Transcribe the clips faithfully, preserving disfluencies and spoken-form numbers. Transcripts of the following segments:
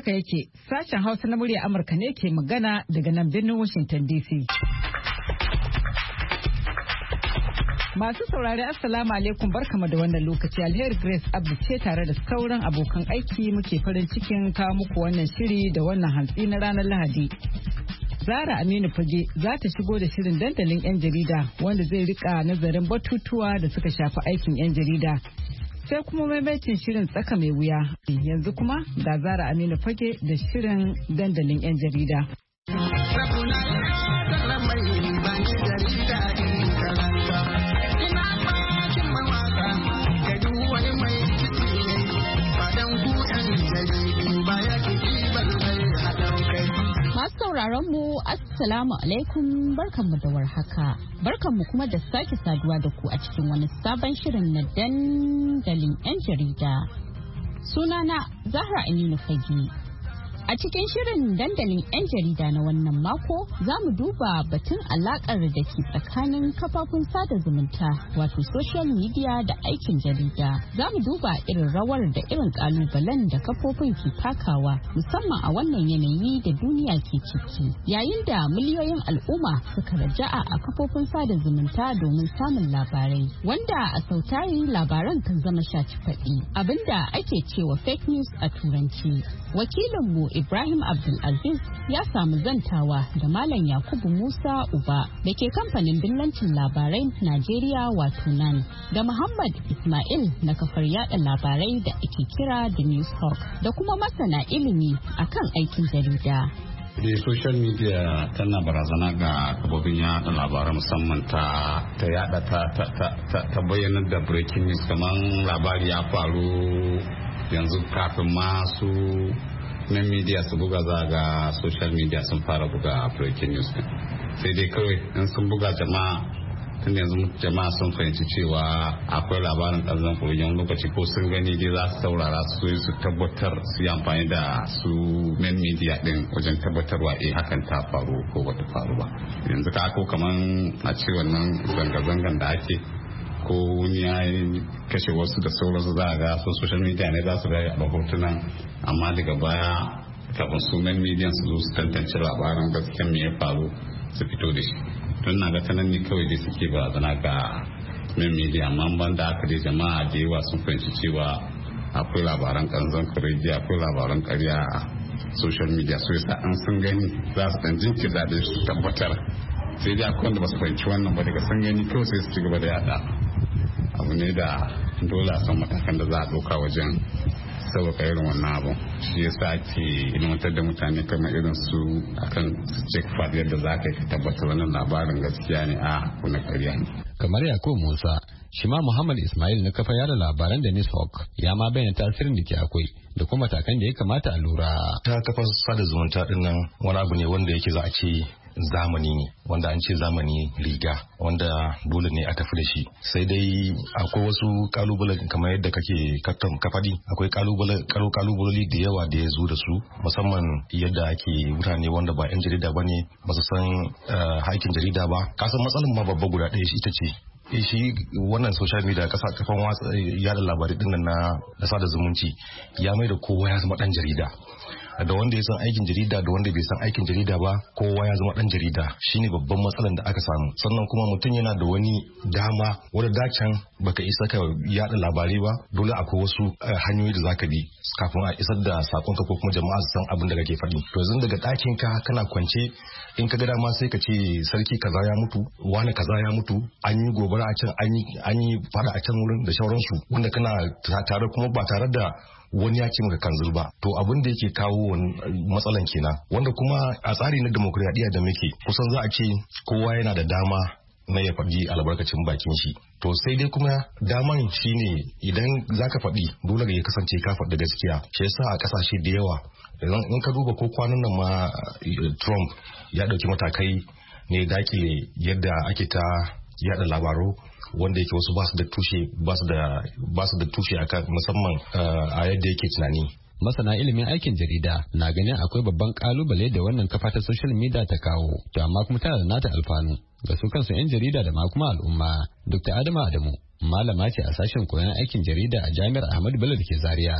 haka yake, sashen Hausa na murya Amurka ne ke magana daga nan birnin Washington D C. Masu saurari Assalamu alaikum, barkamu da wannan lokaci. Alheri Grace Abdu ce tare da sauran abokan aiki muke farin cikin kawo muku wannan shiri da wannan hantsi na ranar Lahadi. Zara Aminu Fage za ta shigo da shirin dandalin 'yan jarida wanda zai rika nazarin batutuwa da suka shafi aikin 'yan jarida. Sai kuma maimaitin shirin tsaka mai wuya. Yanzu kuma ga Zara Aminu Fage da shirin dandalin 'yan jarida. Sauraron mu assalamu alaikum, barkanmu da warhaka, barkanmu kuma da sake saduwa da ku a cikin wani sabon shirin na dandalin 'yan jarida. Sunana Zahra Aminu Fage. A cikin shirin dandalin 'yan jarida na wannan mako za mu duba batun alakar da ke tsakanin kafafun sada zumunta wato social media da aikin jarida. Za mu duba irin rawar da irin kalubalen da kafofin ke takawa musamman a wannan yanayi da duniya ke ciki. Yayin da miliyoyin al'umma suka raja'a a kafofin sada zumunta domin samun labarai wanda a sautari labaran kan zama shaci faɗi abinda ake cewa fake news a turanci. Wakilinmu Ibrahim Abdulaziz ya samu zantawa da Malam Yakubu Musa Uba da ke kamfanin dillancin labarai Najeriya wato nan da Muhammad Ismail na kafar yada labarai da ake kira The News Hawk da kuma masana ilimi akan aikin jarida. da social media tana barazana ga kafofin yada labarai musamman ta ta yada ta ta ta, ta bayyana da breaking news kamar labari ya faru yanzu kafin masu na media su buga za ga social media sun fara buga breaking news sai dai kawai in sun buga jama'a tun yanzu jama'a sun fahimci cewa akwai labarin ƙarzan kuriyan lokaci ko sun gani dai za su saurara su su tabbatar su yi amfani da su main media din wajen tabbatarwa eh hakan ta faru ko bata faru ba. Yanzu ka ko kaman a ce wannan zanga-zangan da ake ko wani ya kashe wasu da sauransu za a ga su social media ne za su ga a hotunan amma daga baya kafin su main media su zo su tantance labaran gaskiya me ya faru su fito da shi. Don na ga ta nan ne kawai dai suke barazana ga main media amma ban da aka dai jama'a da yawa sun fahimci cewa akwai labaran kanzon kuregi akwai labaran karya a social media so yasa an sun gani za su dan jinkirta da su tabbatar sai dai akwai wanda ba su fahimci wannan ba daga sun gani kawai sai su ci gaba da yada abu ne da dole a san matakan da za a ɗauka wajen sauƙaƙa irin wannan abu shi yasa ake ilmantar da mutane kamar irin su akan check fad yadda za ka yi ka tabbatar wannan labarin gaskiya ne a kuna ƙarya ne. Kamar Yakubu Musa shi ma Muhammad Ismail na kafa yada labaran da News Hawk ya ma bayyana tasirin da ke akwai da kuma matakan da ya kamata a lura. Ta kafar sada zumunta din nan wani abu ne wanda yake za a ce zamani ne wanda an ce zamani riga wanda dole ne a tafi da shi sai dai akwai wasu kalubale kamar yadda kake ka faɗi akwai kalubale kalubaloli da yawa da ya zo da su musamman yadda ake mutane wanda ba yan jarida ba ne ba su san aikin jarida ba kasan matsalar ma babba guda ɗaya ita ce shi wannan social media kasa kafan yada labarai din na na sada zumunci ya mai da kowa ya zama dan jarida da wanda ya san aikin jarida da wanda bai san aikin jarida ba kowa ya zama dan jarida shine babban matsalar da aka samu sannan kuma mutum yana da wani dama wanda dacan baka isa ka yada labarai ba dole akwai wasu hanyoyi da zaka bi kafin a isar da sakonka ko kuma jama'a su san abin da kake faɗi to yanzu daga ɗakin ka kana kwance in ka ga dama sai ka ce sarki kaza ya mutu wani kaza ya mutu an yi gobara a can an yi fada a can wurin da sauransu wanda kana tare kuma ba tare da wani ya ce maka kanzil ba to abin da yake kawo matsalan kenan wanda kuma a tsari na demokradiyya da muke kusan za a ce kowa yana da dama na ya faɗi albarkacin bakin shi to sai dai kuma daman shine idan zaka faɗi dole ya kasance ka faɗi gaskiya shi yasa a ƙasashe da yawa in ka duba ko kwanan nan ma Trump ya ɗauki matakai ne da ake yadda ake ta yada labaru wanda yake wasu basu da tushe basu da basu da tushe akan musamman a yadda yake tunani. Masana ilimin aikin jarida na ganin akwai babban kalubale da wannan kafa ta social media ta kawo to amma kuma tana da nata alfanu ga su kansu yan jarida da ma kuma al'umma. Dokta Adamu Adamu malama ce a sashen koyon aikin jarida a Jami'ar Ahmadu Bello da ke Zaria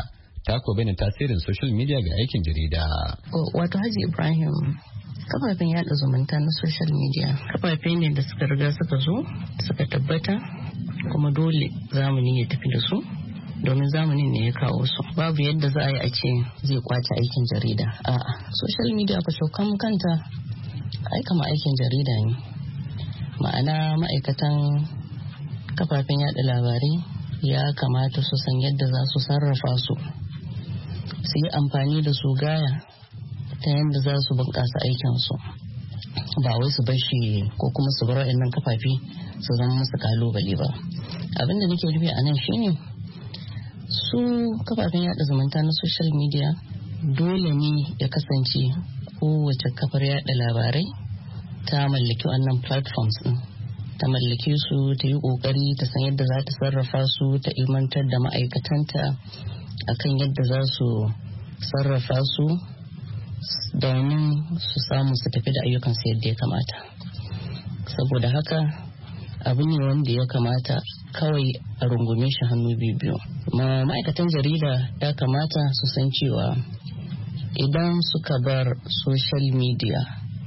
ta ko bayyana tasirin social media ga aikin jarida. Wato Haji Ibrahim, kafafen yada zumunta na social media kafafe ne da suka riga suka zo suka tabbata kuma dole zamani ya tafi da su domin zamanin ne ya kawo su. Babu yadda za a yi a ce zai kwace aikin jarida. A'a, social media ka shokan kanta ai kama aikin jarida ne. Ma'ana ma'aikatan kafafen yada labarai ya kamata su san yadda za su sarrafa su su yi amfani da su gaya ta yadda za su bunƙasa aikinsu, ba wai su bar shi ko kuma su bar waɗannan kafafe su zama musu kalubale ba. Abin da nake nufi a nan shine su kafafen yada zumunta na social media dole ne ya kasance kowace kafar yada labarai ta mallaki wannan platforms din, ta mallake su, ta yi kokari ta san yadda za ta sarrafa su, ta ilmantar da ma'aikatanta akan yadda za su sarrafa su domin su samu su tafi da ayyukansu yadda ya kamata. Saboda haka abu ne wanda ya kamata kawai a rungume shi hannu biyu. Ma ma'aikatan jarida ya kamata su san cewa idan suka bar social media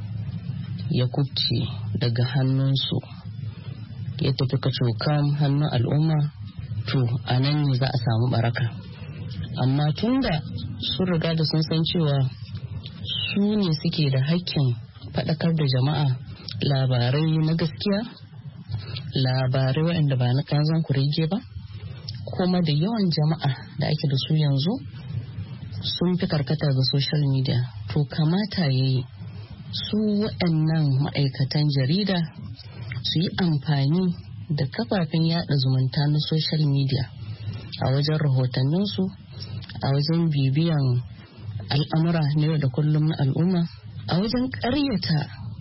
ya kubce daga hannunsu ya tafi kacokan hannun al'umma, to a nan ne za a samu baraka. Amma tunda sun riga da sun san cewa su ne suke da hakkin faɗakar da jama'a labarai na gaskiya, labarai waɗanda ba na kanzon kurege ba, kuma da yawan jama'a da ake da su yanzu sun fi karkata ga social media, to kamata ya yi su waɗannan ma'aikatan jarida su yi amfani da kafafen yada zumunta na social media a wajen rahotanninsu, a wajen bibiyan al'amura na yau da kullum na al'umma, a wajen ƙaryata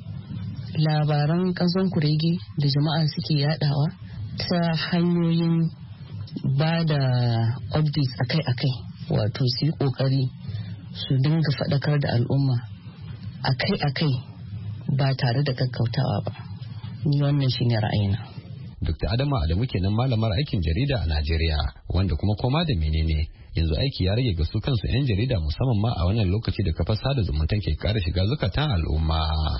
labaran ƙanzon kurege da jama'a suke yadawa ta hanyoyin ba da updates akai-akai. Wato su yi ƙoƙari su dinga faɗakar da al'umma akai-akai ba tare da kakkautawa ba. Ni wannan shi ne ra'ayina. Dokta Adama Adamu kenan malamar aikin jarida a Najeriya, wanda kuma koma da menene yanzu aiki ya rage ga su kansu 'yan jarida, musamman ma a wannan lokaci da kafar sada zumunta ke kara shiga zukatan al'umma.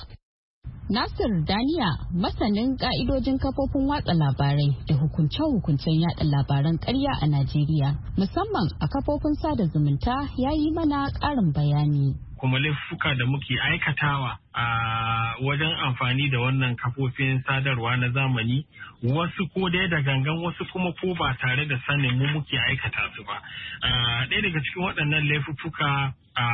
Nasir Daniya, masanin ka'idojin kafofin watsa labarai da hukunce-hukuncen yada labaran ƙarya a Najeriya, musamman a kafofin sada zumunta, ya yi mana ƙarin bayani. Kuma laifuka da muke aikatawa a wajen amfani da wannan kafofin sadarwa na zamani, wasu ko dai da gangan, wasu kuma ko ba tare da sanin mu muke aikata su ba. Ɗaya daga cikin waɗannan laifuka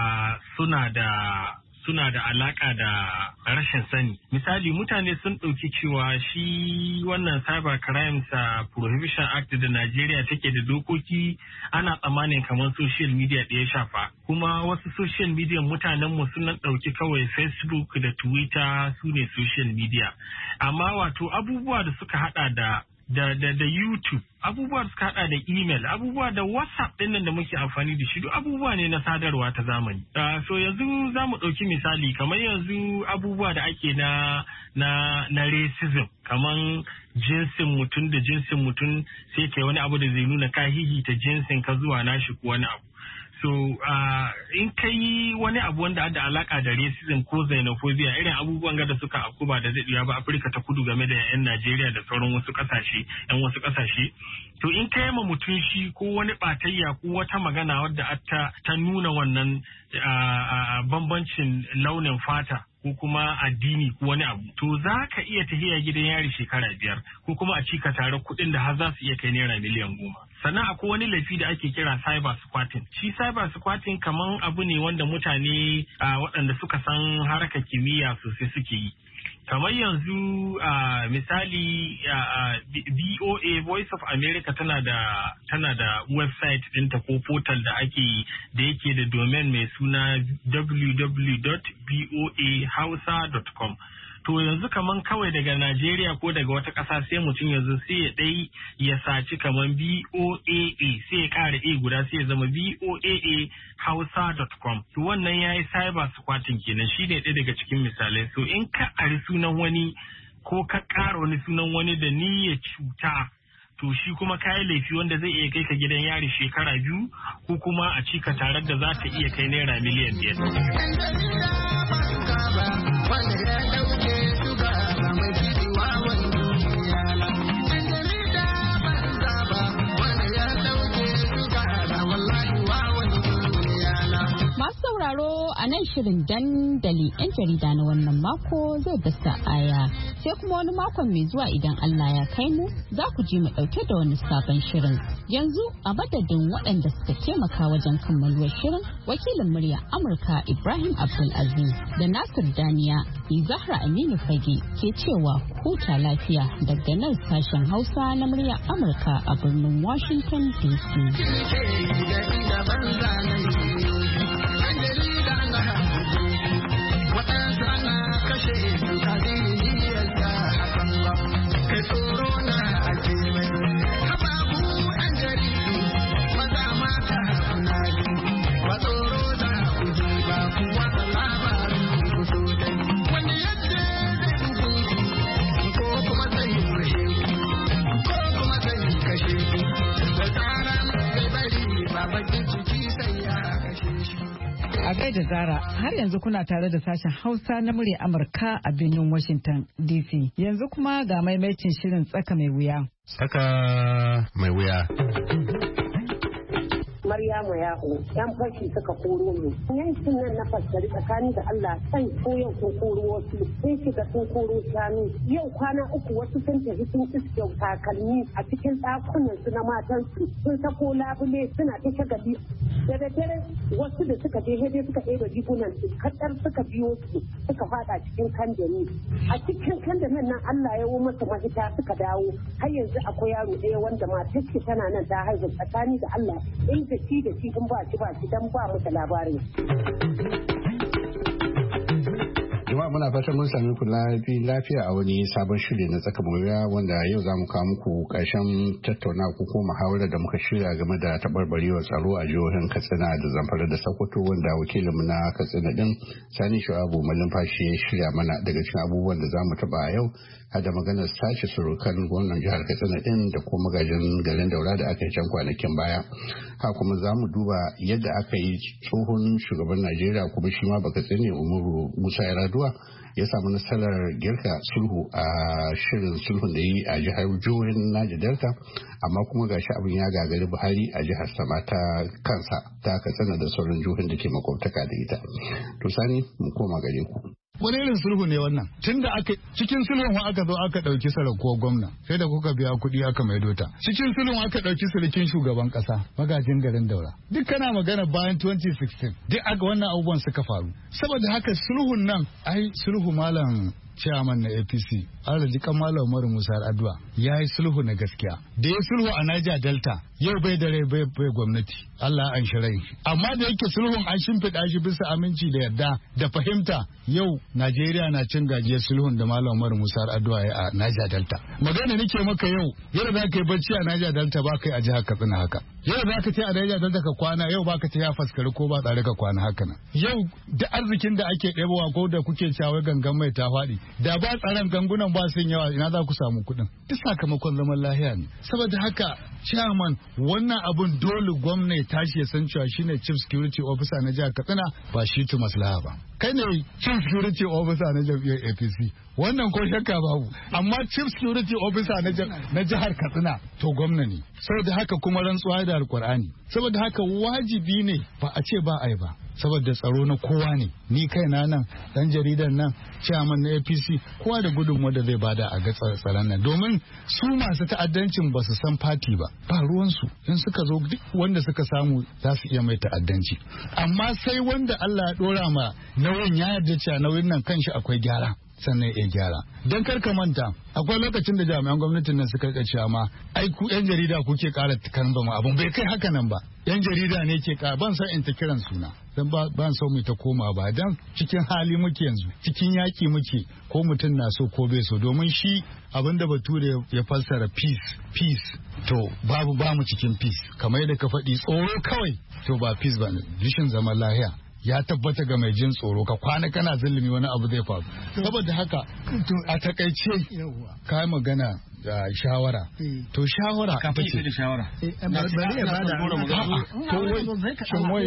suna da suna da alaka da rashin sani. Misali, mutane sun ɗauki cewa shi wannan Cyber Crimes Prohibition Act da Najeriya take da dokoki ana tsammanin kamar social media da ya shafa. Kuma wasu social media mutanenmu sun ɗauki kawai Facebook da Twitter su ne social media. Amma wato abubuwa da suka hada da Da, da, da YouTube, abubuwa suka hada da email, abubuwa da WhatsApp ɗin nan da muke amfani da shi, duk abubuwa ne na sadarwa ta zamani. Uh, so yanzu za mu ɗauki misali, kamar yanzu abubuwa da ake na na na racism, kamar jinsin mutum da jinsin mutum sai kai wani abu da zai nuna ka hihita jinsin ka zuwa nashi ko wani abu. So, uh, in ka yi wani abu wanda da alaka da racism ko xenophobia, irin abubuwan da suka afku ba da daɗewa ba Afirka ta kudu game da 'yan Najeriya da sauran wasu ƙasashe, 'yan wasu ƙasashe. To, in ka yi ma mutum shi ko wani ɓatayya ko wata magana wadda ta, ta nuna wannan uh, uh, bambancin launin fata ko kuma addini ko wani abu, to za ka iya tafiya gidan yari shekara biyar ko kuma a cika tare kuɗin da har za su iya kai naira miliyan goma. Sannan akwai wani laifi da ake kira cyber squatting. Shi cyber squatting kaman abu ne wanda mutane waɗanda suka san harkar kimiyya sosai suke yi. Kamar yanzu uh, misali uh, B O A Voice of America tana da tana da website ɗinta ko portal da ake da yake da domain mai suna w w w dot b o a hausa dot com. To yanzu kaman kawai daga Najeriya ko daga wata ƙasa sai mutum yanzu sai ya ɗai ya saci kaman B O A A sai ya ƙara A guda sai ya zama B O A A hausa dot com. To wannan ya yi cyber squatting kenan, shi ne ɗaya daga cikin misalai. So in ka ari sunan wani ko ka ƙara wani sunan wani da niyyar cuta, to shi kuma kayan laifi wanda zai iya kai ka gidan yari shekara biyu ko kuma a cika tarar da za ta iya kai naira miliyan biyar. A nan shirin dandali 'yan jarida na wannan mako zai dasa aya sai kuma wani makon mai zuwa idan Allah ya kai mu za ku ji mu ɗauke da wani sabon shirin. Yanzu a madadin waɗanda suka taimaka wajen kammaluwar shirin wakilin murya Amurka Ibrahim Abdulaziz da Nasir Daniya ni Zahra Aminu Fage ke cewa huta lafiya daga nan sashen Hausa na murya Amurka a birnin Washington D C. A gaida Zara, har yanzu kuna tare da sashen Hausa na murya Amurka a birnin Washington D C. Yanzu kuma ga maimaitin shirin tsaka mai wuya. Tsaka mai wuya. Maryamu Yahu yan fashi suka koro mu yankin nan na fassari tsakani da Allah sai ko yau sun koro wasu sun shiga sun koro shanu yau kwana uku wasu sun tafi sun iske takalmi a cikin ɗakunan su na matan su sun sako labule suna ta shagali da daddare wasu da suka je hede suka ɗaya jikunan su kaddar suka biyo su suka fada cikin kandami a cikin kandamin nan Allah ya wo masa mafita suka dawo har yanzu akwai yaro ɗaya wanda matar ce tana nan ta haihu tsakani da Allah in da shi da shi in ba shi ba shi dan ba mu da labarin. Jama'a muna fatan mun sami ku lafiya a wani sabon shiri na tsaka mawuya wanda yau za mu kawo muku ƙarshen tattauna ko kuma muhawarar da muka shirya game da taɓarɓarewar tsaro a jihohin Katsina da Zamfara da Sokoto wanda wakilinmu na Katsina din Sani Shu'abu Malumfashi ya shirya mana daga cikin abubuwan da za mu taɓa a yau hada maganar sace surukan wannan jihar Katsina din da kuma magajin garin Daura da aka yi can kwanakin baya. Ha kuma za mu duba yadda aka yi tsohon shugaban Najeriya kuma shi ma baka tsine Umaru Musa Yar'adua ya samu nasarar girka sulhu a shirin sulhun da yi a jihar jihohin Niger Delta amma kuma gashi abin ya gagari Buhari a jihar sama ta kansa ta Katsina da sauran jihohin da ke makwabtaka da ita. To Sani mu koma gare ku. Wani irin sulhu ne wannan? Tunda aka cikin sulhun aka zo aka dauki sarakuwar gwamna sai da kuka biya kuɗi aka maido ta. Cikin sulhun aka dauki surukin shugaban kasa magajin garin Daura. Duk kana magana bayan twenty sixteen duk aka wannan abubuwan suka faru. Saboda haka sulhun nan ai sulhu malam chairman na A P C Alhaji Malam Umaru Musa Yar'adua ya yi sulhu na gaskiya da ya sulhu a Niger Delta yau bai da rai bai bai gwamnati Allah an shirai amma da yake sulhun an shimfiɗa shi bisa aminci da yarda da fahimta yau Najeriya na cin gajiyar sulhun da Malam Umaru Musa Yar'adua ya a Niger Delta magana nake maka yau yau za ka yi bacci a Niger Delta ba kai a jihar Katsina haka yau za ka ce a Niger Delta ka kwana yau ba ka ce ya faskari ko ba tsare ka kwana haka nan yau da arzikin da ake ɗebowa ko da kuke cewa gangan mai ta faɗi da ba tsaron gangunan ba sun yawa ina za ku samu kuɗin duk sakamakon zaman lahiya ne saboda haka chairman wannan abun dole gwamna ya tashi ya san cewa shine chief security officer na jihar Katsina ba shi tu maslaha ba kai ne chief security officer na jam'iyyar A P C wannan ko shakka babu amma chief security officer na jihar Katsina to gwamna ne saboda haka kuma rantsuwa da alkur'ani saboda haka wajibi ne ba a ce ba ai ba saboda tsaro na kowa ne ni kaina nan dan jaridan nan chairman na A P C kowa da gudunmuwa da zai bada a ga tsaron nan domin su masu ta'addancin ba su san fati ba ba ruwansu in suka zo duk wanda suka samu za su iya mai ta'addanci amma sai wanda Allah ya dora ma nauyin ya yarda cewa nauyin nan kanshi akwai gyara sannan ya gyara don karka manta akwai lokacin da jami'an gwamnatin nan suka rika cewa ma ai ku yan jarida kuke kara kan ba mu abun bai kai haka nan ba yan jarida ne ke kara ban san in ta kiran suna dan ba ban so mu ta koma ba dan cikin hali muke yanzu cikin yaki muke ko mutum na so ko bai so domin shi abinda bature ya fassara peace peace to babu ba mu cikin peace kamar yadda ka faɗi tsoro kawai to ba peace ba ne rishin zaman lahiya ya tabbata ga mai jin tsoro ka kwana kana zulumi wani abu zai faru saboda haka a takaice ka magana shawara to shawara kafin ya da shawara bari ya bada to wai shin wai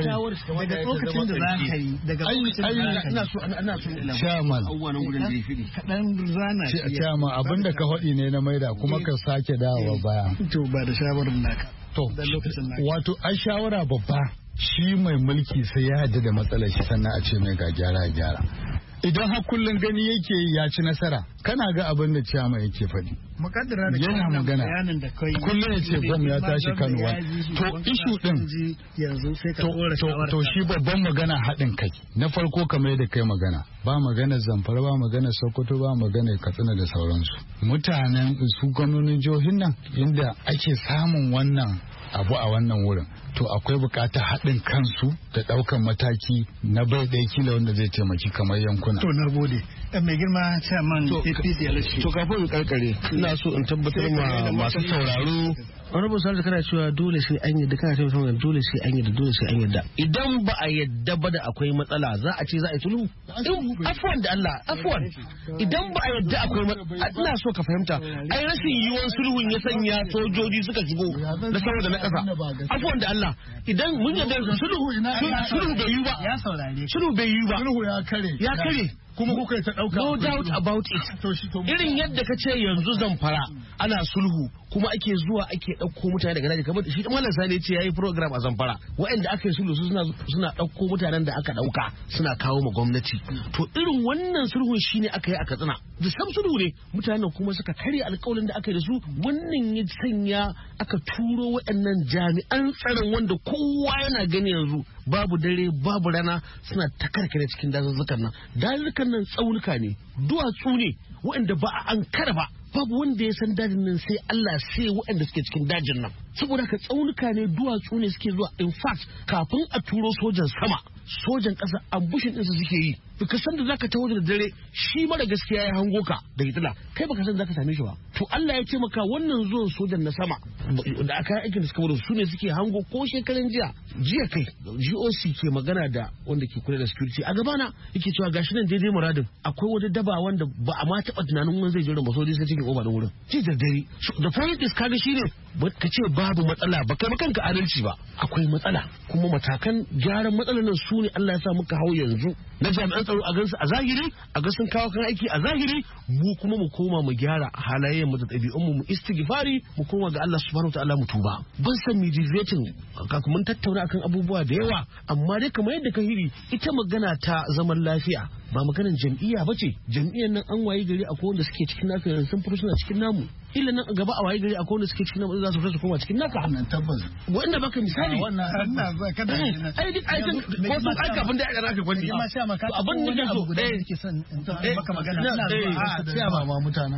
wai daga lokacin da za ka yi daga lokacin da ina so ina so chairman abubuwan gurin da ya fidi kadan zana shi chairman abinda ka faɗi ne na maida kuma ka sake dawowa baya to ba da shawarar naka to wato ai shawara babba shi mai mulki sai ya yarda da matsalar shi sannan a ce mai ga gyara gyara idan har kullun gani yake ya ci nasara kana ga abin da ciyama yake faɗi mukaddara da yana magana kullun ya ce bam ya tashi Kano to ishu din yanzu sai ka dora to to shi babban magana haɗin kai na farko kamar yadda kai magana ba magana Zamfara ba magana Sokoto ba magana Katsina da sauransu mutanen su gwamnonin jihohin nan inda ake samun wannan abu a wannan wurin to akwai bukatar haɗin kansu da ɗaukan mataki na bai ɗaya kila wanda zai taimaki kamar yankuna. To na gode. Mai girma chairman A P C election. To kafin in karkare ina so in tabbatar ma masu sauraro wani sauraro kana cewa dole sai an yadda kana cewa dole sai an yadda dole sai an yadda idan ba a yadda ba da akwai matsala za a ce za a yi tulu afwan da Allah afwan idan ba a yadda akwai matsala ina so ka fahimta ai rashin yiwuwar sulhun ya sanya sojoji suka shigo na sama da na ƙasa afwan da Allah idan mun yadda sulhu sulhu bai yi ba ya saurare sulhu bai yi ba sulhu ya kare ya kare kuma kuka ta dauka no doubt about it irin yadda ka ce yanzu Zamfara ana sulhu kuma ake zuwa ake dauko mutane daga daji kamar shi mallan Sani ce yayi program a Zamfara waɗanda aka yi sulhu suna suna dauko mutanen da aka dauka suna kawo ma gwamnati to irin wannan sulhun shine aka yi a Katsina da sam sulhu ne mutanen kuma suka karya alƙawarin da aka yi da su wannan ya sanya aka turo waɗannan jami'an tsaron wanda kowa yana gani yanzu babu dare babu rana suna ta karkare cikin dazuzzukan nan dazuzzukan nan tsaunuka ne duwatsu ne waɗanda ba a ankara ba babu wanda ya san dajin nan sai Allah sai waɗanda suke cikin dajin nan saboda haka tsaunuka ne duwatsu ne suke zuwa in fact kafin a turo sojan sama sojan ƙasa ambushin ɗinsa suke yi baka san da zaka taho da dare shi mara gaskiya ya hango ka da hitila kai baka san zaka same shi ba to Allah ya ce maka wannan zuwan sojan na sama da aka yi aikin da suka wurin su ne suke hango ko shekaran jiya jiya kai G O C ke magana da wanda ke kula da security a gabana yake cewa gashi nan daidai muradin akwai wata daba wanda ba a ma taɓa tunanin wani zai jira ba sojoji sai cikin oba da wurin ji da dare da point is kaga shine ka ce babu matsala ba kai kanka adalci ba akwai matsala kuma matakan gyaran matsalar nan su ne Allah ya sa muka hau yanzu na jami'an tsaro a gansu a zahiri a ga sun kawo kan aiki a zahiri mu kuma mu koma mu gyara halayen mu da ɗabi'un mu mu istighfari mu koma ga Allah subhanahu wataala mu tuba ban san mi deviating kaka mun tattauna akan abubuwa da yawa amma dai kamar yadda ka hiri ita magana ta zaman lafiya ba maganar jam'iyya bace jam'iyyar nan an waye gari akwai wanda suke cikin naka yanzu sun fito suna cikin namu illa nan gaba a waye gari akwai wanda suke cikin namu za su fito su koma cikin naka wannan tabbas wanda baka misali wannan Allah zai kada ai duk ai kan ko sun aika abin da ya raka gwani ma sha maka abin da so eh nake son in maka magana ina zuwa a sha ma ma mutanen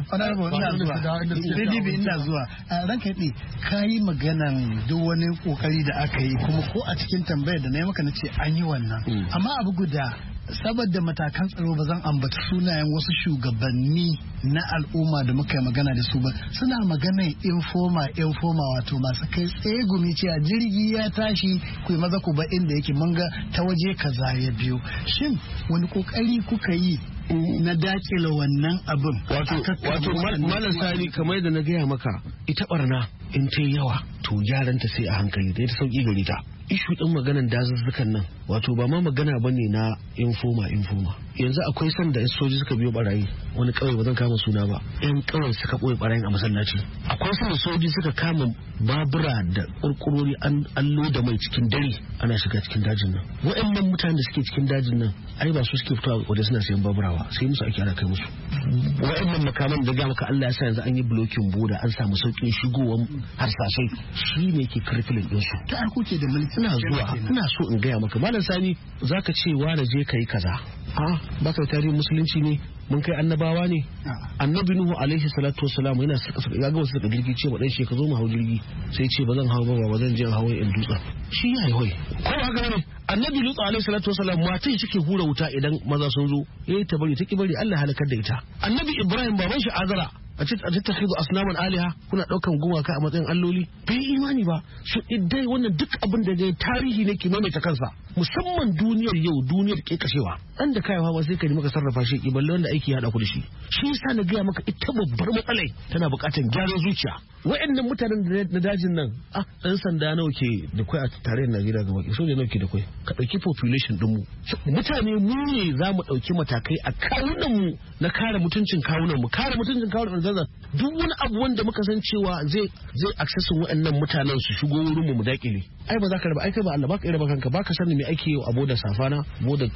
ina zuwa bibi ina zuwa ranka yade kai maganan duk wani kokari da aka yi kuma ko a cikin tambayar da na yi maka nace an yi wannan amma abu guda saboda matakan tsaro ba zan ambata sunayen wasu shugabanni na al'umma da muka yi magana da su ba suna maganar informa informa wato masu kai tsaye gumi cewa jirgi ya tashi ku yi maza ku ba inda yake mun ga ta waje kaza ya biyo shin wani kokari kuka yi na dakile wannan abin wato wato malam Sani kamar yadda na gaya maka ita barna in ta yawa to gyaranta sai a hankali da ita sauki gari ta ishu din maganan dazuzzukan nan wato ba ma magana bane na informa informa yanzu akwai san da sojoji suka biyo barayi wani kawai ba zan kama suna ba yan kawai suka boye barayin a masallaci akwai san da sojoji suka kama babura da kurkurori an allo da mai cikin dare ana shiga cikin dajin nan waɗannan mutanen da suke cikin dajin nan ai ba su suke fitowa waje suna sayan baburawa sai musu ake ana kai musu waɗannan makaman da ga maka Allah ya sa yanzu an yi blocking boda an samu sauƙin shigowar harsashai shi ne ke karfilin ɗinsu ta kuke da mulki ina zuwa ina so in gaya maka malam Sani zaka ce wani je kai kaza a baka tarihin musulunci ne mun kai annabawa ne annabi nuhu alaihi salatu wassalam yana ya ga wasu da jirgi ce wa dan shi ka zo mu hau jirgi sai ce ba zan hau ba ba zan je hawo in dutsa shi yayi hoi ko haka ne annabi lutu alaihi salatu wassalam matan shi ke hura wuta idan maza sun zo yayi ta bari ta ki bari Allah halakar da ita annabi ibrahim baban shi azara a ce a ta khidu asnaman aliha kuna daukan gumaka a matsayin alloli bai imani ba su idai wannan duk abin da dai tarihi ne ke maimaita kansa musamman duniyar yau duniyar ke kashewa dan da kaiwa ba sai ka nemi ka sarrafa shi ki balle wanda aiki ya hada ku da shi shi yasa na ga maka ita babbar matsalai tana bukatar gyaran zuciya wa'annan mutanen na dajin nan ah dan sanda nawa ke da kai a tarayyar Najeriya gaba ki soja nawa ke da kai ka dauki population din mu mutane mu ne za mu dauki matakai a kawunan mu na kare mutuncin kawunan mu kare mutuncin kawunan zaza duk wani abu wanda muka san cewa zai zai accessin wa'annan mutanen su shigo wurin mu mu dakile ai ba za ka raba ai kai ba Allah baka raba kanka baka sani me ake yi a boda safana boda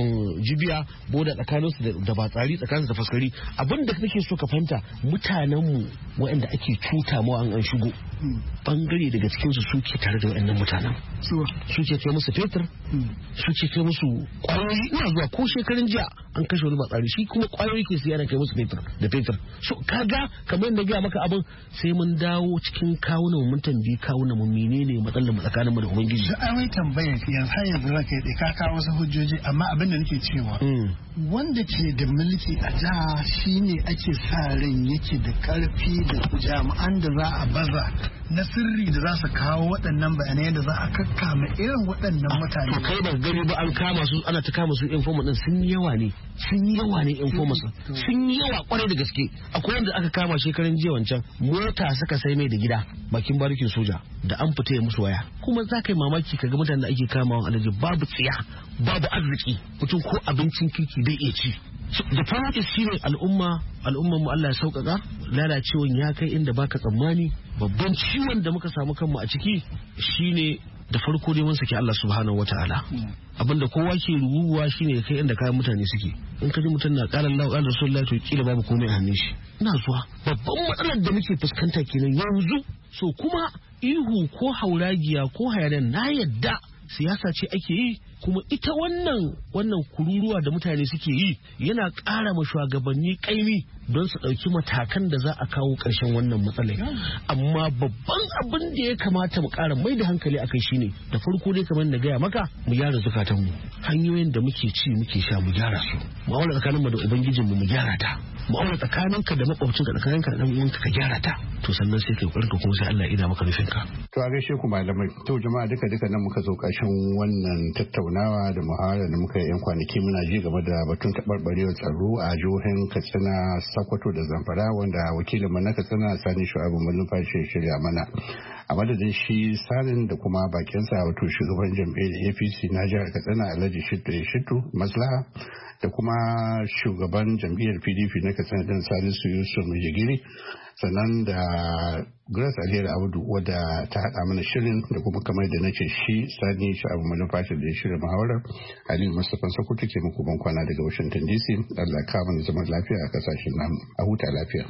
jibiya boda tsakanin su da batsari tsakanin su da faskari abinda kake so ka fahimta mutanen mu wa'anda ake cuta mu an an shigo bangare daga cikin su suke tare da wa'annan mutanen suke kai musu fetur suke kai musu kwayoyi ina zuwa ko shekarun jiya an kashe wani batsari shi kuma kwayoyi ke siya da kai musu fetur da fetur so kaga kamar yadda ga maka abin sai mun dawo cikin kawunan mun tambayi kawunan mu menene matsalar mu tsakanin mu da ubangiji da ai tambayar yanzu har yanzu zaka yi ka kawo wasu hujjoji amma abin da nake cewa wanda ke da mulki a jiha shine ake sa ran yake da karfi da jami'an da za a baza na sirri da za su kawo waɗannan bayanai da za a kakkama irin waɗannan mutane. To kai ba gani ba an kama su ana ta kama su informa din sun yi yawa ne sun yi yawa ne informa sun yi yawa kwarai da gaske akwai wanda aka kama shekaran jiya wancan mota suka sai mai da gida bakin barikin soja da an fita ya musu waya kuma za ka yi mamaki ka ga mutanen da ake kamawa alaji babu tsiya babu arziki mutum ko abincin kirki bai iya ci da farko shine al'umma al'umman mu Allah ya sauƙaƙa lalacewan ya kai inda baka tsammani babban ciwon da muka samu kanmu a ciki shine da farko dai mun saki Allah subhanahu wataala abinda kowa ke rubuwa shine kai inda kayan mutane suke in ka ji mutum na ƙara Allah ƙara Rasulullahi to kila babu komai a hannun shi ina zuwa babban matsalar da muke fuskanta kenan yanzu so kuma ihu ko hauragiya ko hayanan na yadda siyasa ce ake yi kuma ita wannan wannan kururuwa da mutane suke yi yana ƙara ma shugabanni ƙaimi don su ɗauki matakan da za a kawo ƙarshen wannan matsalai amma babban abin da ya kamata mu ƙara mai da hankali akai shine da farko dai kamar na gaya maka mu gyara zukatanmu hanyoyin da muke ci muke sha mu gyara su mu aure tsakaninmu da ubangijinmu mu gyara ta mu aure tsakaninka da makwabcinka tsakaninka da dan uwanka ka gyara ta to sannan sai kai ƙoƙarin ka kuma sai Allah ya ida maka nufinka to a gaishe ku malamai to jama'a duka duka nan muka zo ƙarshen wannan tattaunawa da muhawara da muka yi yan kwanaki muna ji game da batun taɓarɓarewar tsaro a jihohin Katsina Sokoto da Zamfara wanda wakilin mu na Katsina Sani Shu'aibu Malumfashi ya shirya mana a madadin shi Sanin da kuma bakinsa wato shugaban jam'iyyar A P C na jihar Katsina Alhaji Shittu Shittu Maslaha da kuma shugaban jam'iyyar P D P na Katsina din Salisu Yusuf Mijigiri sannan da Grace Alheri Audu wadda ta haɗa mana shirin da kuma kamar da nace shi Sani Shu'aibu Malumfashi da ya shirya muhawarar Aliyu Mustapha Sokoto ke muku ban kwana daga Washington D C Allah ka mana zaman lafiya a kasashen namu a huta lafiya.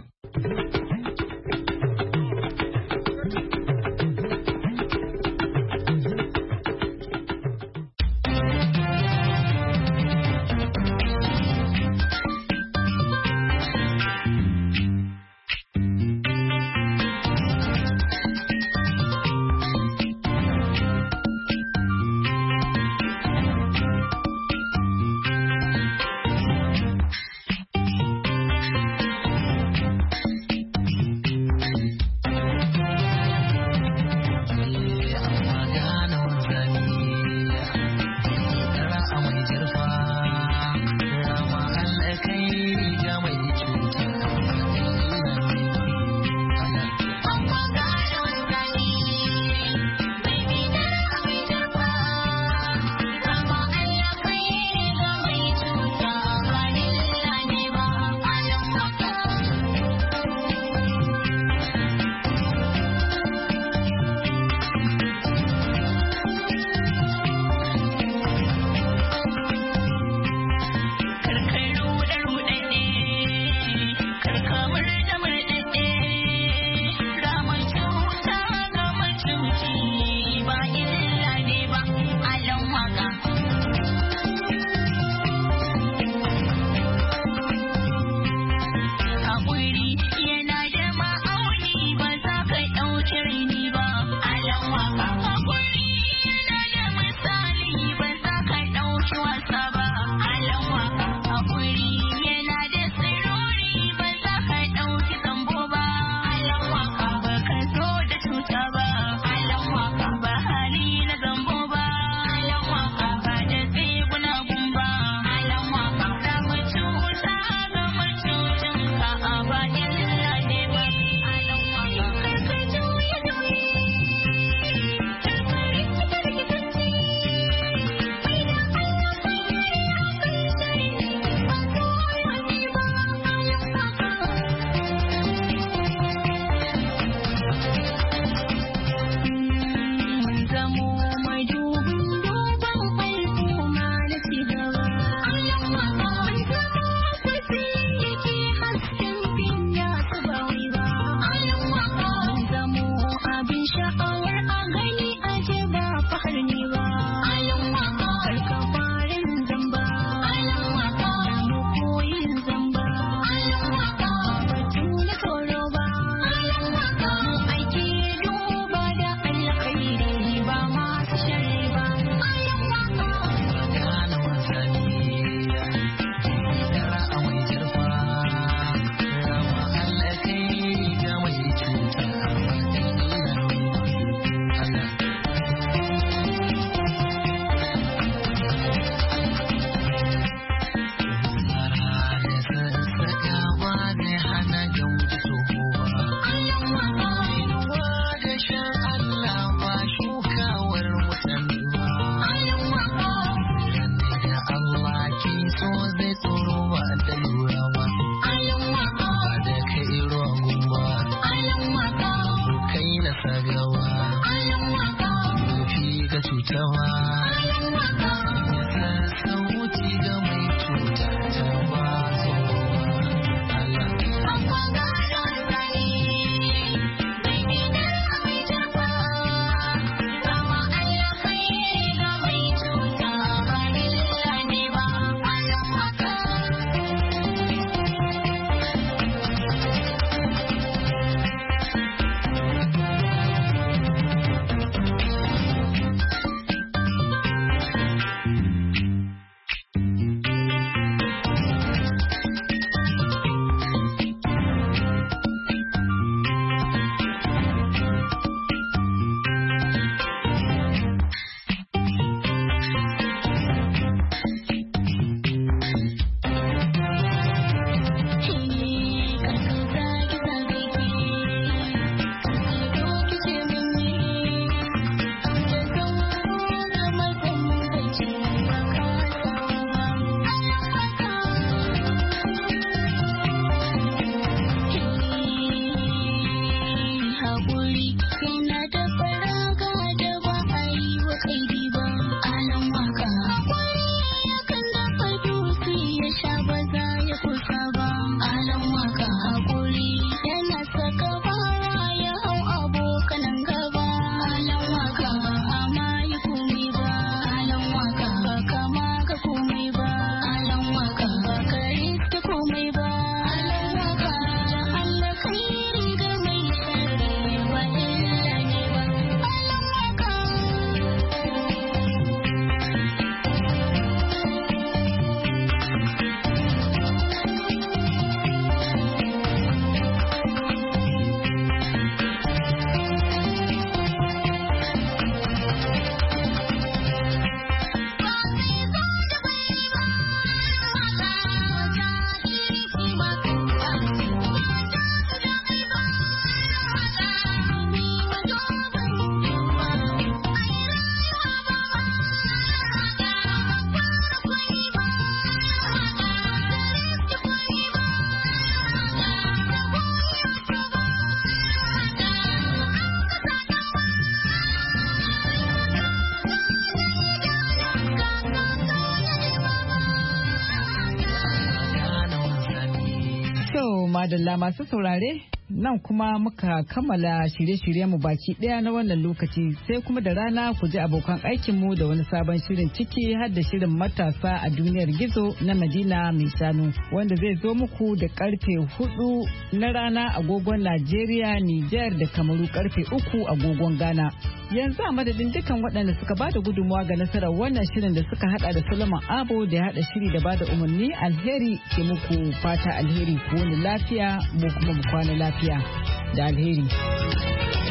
To madalla masu saurare nan kuma muka kammala shirye-shiryen mu baki daya na wannan lokaci sai kuma da rana ku ji abokan aikinmu da wani sabon shirin ciki har da shirin matasa a duniyar gizo na Madina mai shanu wanda zai zo muku da karfe hudu na rana agogon Najeriya, Nijar da Kamaru karfe uku agogon Ghana. Yanzu a madadin dukkan waɗanda suka bada gudunmawa ga nasarar wannan shirin da suka hada da Solomon Abo da ya hada shiri da bada umarni alheri ke muku fata alheri ku wani lafiya mu kuma mu kwana lafiya da alheri.